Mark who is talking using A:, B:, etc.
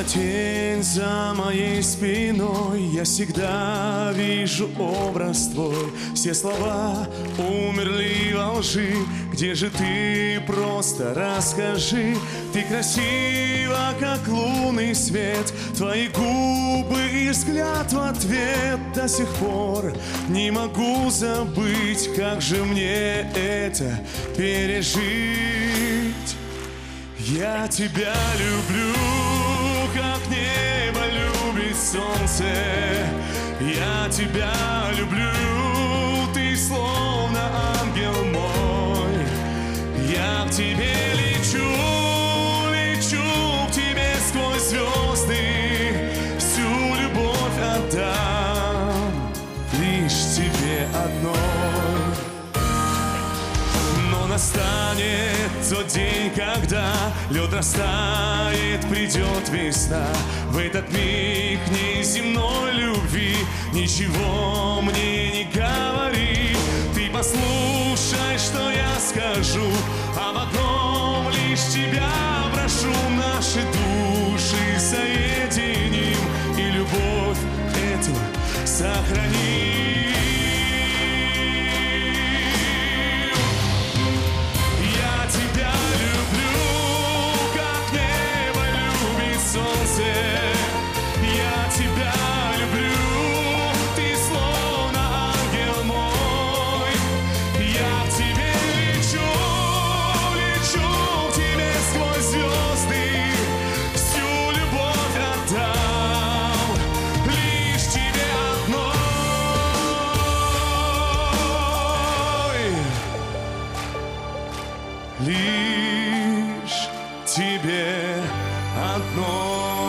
A: Словно тень за моей спиной, я всегда вижу образ твой. Все слова умерли во лжи, где же ты, просто расскажи. Ты красива, как лунный свет, твои губы и взгляд в ответ. До сих пор не могу забыть, как же мне это пережить. Я тебя люблю, как небо любит солнце. Я тебя люблю, ты словно ангел мой. Я к тебе лечу, лечу к тебе сквозь звезды. Всю любовь отдам лишь тебе одной. Настанет тот день, когда лед растает, придет весна. В этот миг неземной любви ничего мне не говори. Ты послушай, что я скажу, об одном лишь тебя прошу. Наши души соединим и любовь эту сохраним. Лишь тебе одной.